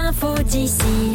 infos d'ici.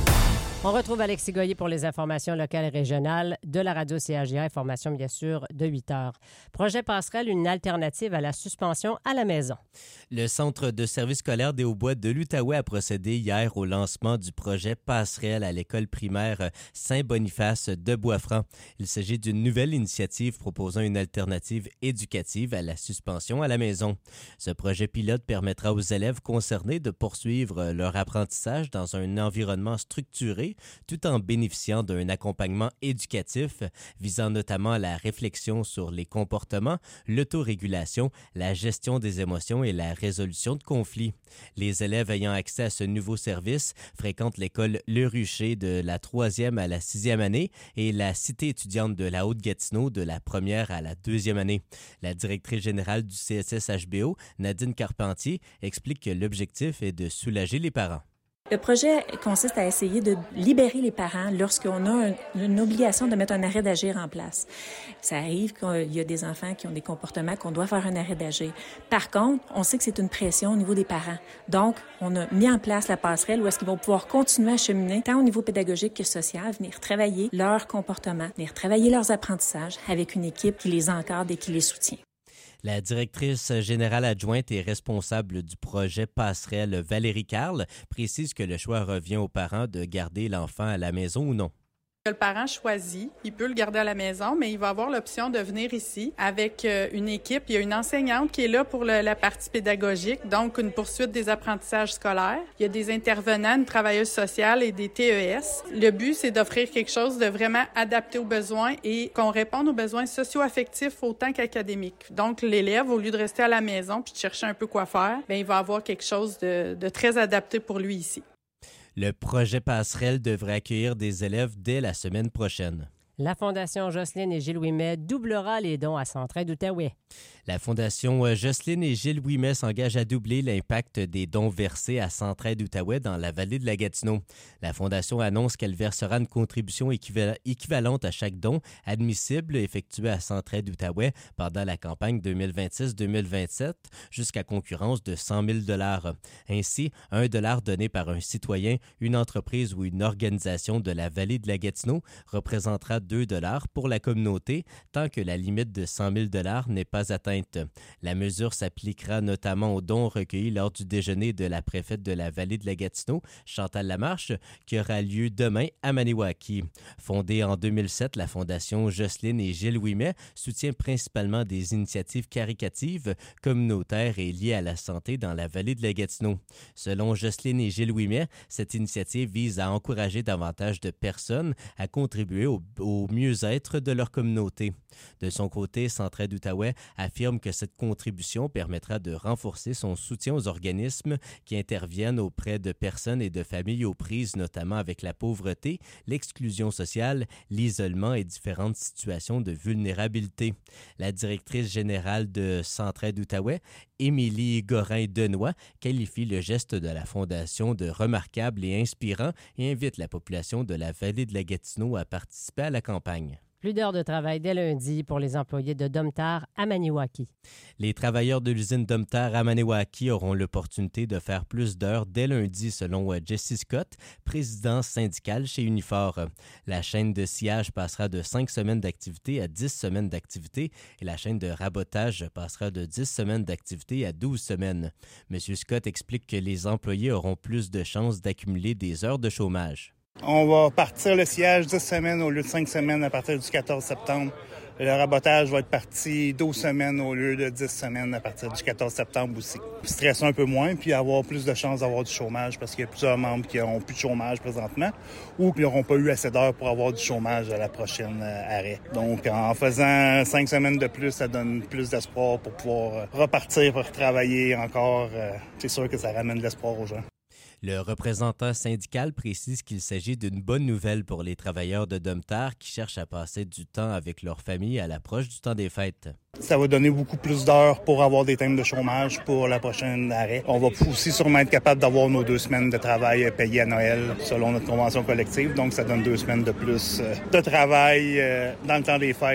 On retrouve Alexis Goyer pour les informations locales et régionales de la radio CHGA. Information, bien sûr, de 8 heures. Projet Passerelle, une alternative à la suspension à la maison. Le Centre de services scolaires des Hauts-Bois de l'Outaouais a procédé hier au lancement du projet Passerelle à l'école primaire Saint-Boniface de Bois-Franc. Il s'agit d'une nouvelle initiative proposant une alternative éducative à la suspension à la maison. Ce projet pilote permettra aux élèves concernés de poursuivre leur apprentissage dans un environnement structuré, tout en bénéficiant d'un accompagnement éducatif visant notamment la réflexion sur les comportements, l'autorégulation, la gestion des émotions et la résolution de conflits. Les élèves ayant accès à ce nouveau service fréquentent l'école Le Rucher de la 3e à la 6e année et la cité étudiante de la Haute-Gatineau de la 1e à la 2e année. La directrice générale du CSS-HBO, Nadine Carpentier, explique que l'objectif est de soulager les parents. Le projet consiste à essayer de libérer les parents lorsqu'on a une obligation de mettre un arrêt d'agir en place. Ça arrive qu'il y a des enfants qui ont des comportements qu'on doit faire un arrêt d'agir. Par contre, on sait que c'est une pression au niveau des parents. Donc, on a mis en place la passerelle où est-ce qu'ils vont pouvoir continuer à cheminer, tant au niveau pédagogique que social, venir travailler leur comportement, venir travailler leurs apprentissages avec une équipe qui les encadre et qui les soutient. La directrice générale adjointe et responsable du projet Passerelle, Valérie Carle, précise que le choix revient aux parents de garder l'enfant à la maison ou non. Le parent choisit, il peut le garder à la maison, mais il va avoir l'option de venir ici avec une équipe. Il y a une enseignante qui est là pour la partie pédagogique, donc une poursuite des apprentissages scolaires. Il y a des intervenants, une travailleuse sociale et des TES. Le but, c'est d'offrir quelque chose de vraiment adapté aux besoins et qu'on réponde aux besoins socio-affectifs autant qu'académiques. Donc, l'élève, au lieu de rester à la maison puis de chercher un peu quoi faire, il va avoir quelque chose de très adapté pour lui ici. Le projet Passerelle devrait accueillir des élèves dès la semaine prochaine. La Fondation Jocelyne et Gilles Ouimet doublera les dons à Centraide Outaouais. La Fondation Jocelyne et Gilles Ouimet s'engage à doubler l'impact des dons versés à Centraide Outaouais dans la vallée de la Gatineau. La Fondation annonce qu'elle versera une contribution équivalente à chaque don admissible effectué à Centraide Outaouais pendant la campagne 2026-2027 jusqu'à concurrence de 100 000 $. Ainsi, $1 donné par un citoyen, une entreprise ou une organisation de la vallée de la Gatineau représentera $2 pour la communauté tant que la limite de 100 000 $ n'est pas atteinte. La mesure s'appliquera notamment aux dons recueillis lors du déjeuner de la préfète de la vallée de la Gatineau, Chantal Lamarche, qui aura lieu demain à Maniwaki. Fondée en 2007, la Fondation Jocelyne et Gilles Ouimet soutient principalement des initiatives caritatives, communautaires et liées à la santé dans la vallée de la Gatineau. Selon Jocelyne et Gilles Ouimet, cette initiative vise à encourager davantage de personnes à contribuer au mieux-être de leur communauté. De son côté, Centraide Outaouais affirme que cette contribution permettra de renforcer son soutien aux organismes qui interviennent auprès de personnes et de familles aux prises notamment avec la pauvreté, l'exclusion sociale, l'isolement et différentes situations de vulnérabilité. La directrice générale de Centraide Outaouais, Émilie Gorin-Denoy, qualifie le geste de la Fondation de remarquable et inspirant et invite la population de la vallée de la Gatineau à participer à la campagne. Plus d'heures de travail dès lundi pour les employés de Domtar à Maniwaki. Les travailleurs de l'usine Domtar à Maniwaki auront l'opportunité de faire plus d'heures dès lundi, selon Jessie Scott, présidente syndicale chez Unifor. La chaîne de sciage passera de 5 semaines d'activité à 10 semaines d'activité et la chaîne de rabotage passera de 10 semaines d'activité à 12 semaines. M. Scott explique que les employés auront plus de chances d'accumuler des heures de chômage. On va partir le sciage 10 semaines au lieu de 5 semaines à partir du 14 septembre. Le rabotage va être parti 12 semaines au lieu de 10 semaines à partir du 14 septembre aussi. Stresser un peu moins puis avoir plus de chances d'avoir du chômage parce qu'il y a plusieurs membres qui n'auront plus de chômage présentement ou qui n'auront pas eu assez d'heures pour avoir du chômage à la prochaine arrêt. Donc, en faisant 5 semaines de plus, ça donne plus d'espoir pour pouvoir repartir pour travailler encore. C'est sûr que ça ramène de l'espoir aux gens. Le représentant syndical précise qu'il s'agit d'une bonne nouvelle pour les travailleurs de Domtar qui cherchent à passer du temps avec leur famille à l'approche du temps des fêtes. Ça va donner beaucoup plus d'heures pour avoir des thèmes de chômage pour la prochaine arrêt. On va aussi sûrement être capable d'avoir nos 2 semaines de travail payées à Noël selon notre convention collective. Donc, ça donne 2 semaines de plus de travail dans le temps des fêtes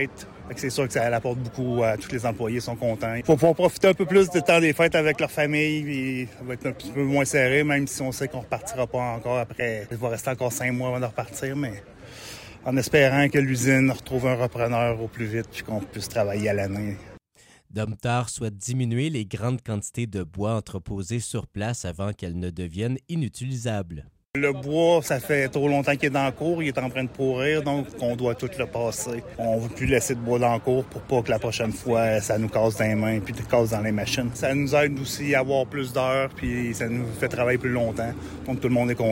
Fait que c'est sûr que ça apporte beaucoup à tous les employés, sont contents. Il faut pouvoir profiter un peu plus du temps des fêtes avec leur famille, puis ça va être un petit peu moins serré, même si on sait qu'on ne repartira pas encore après. Il va rester encore 5 mois avant de repartir, mais en espérant que l'usine retrouve un repreneur au plus vite, puis qu'on puisse travailler à l'année. Domtar souhaite diminuer les grandes quantités de bois entreposées sur place avant qu'elles ne deviennent inutilisables. Le bois, ça fait trop longtemps qu'il est dans le cours, il est en train de pourrir, donc on doit tout le passer. On ne veut plus laisser de bois dans le cours pour pas que la prochaine fois, ça nous casse dans les mains puis casse dans les machines. Ça nous aide aussi à avoir plus d'heures, puis ça nous fait travailler plus longtemps, donc tout le monde est content.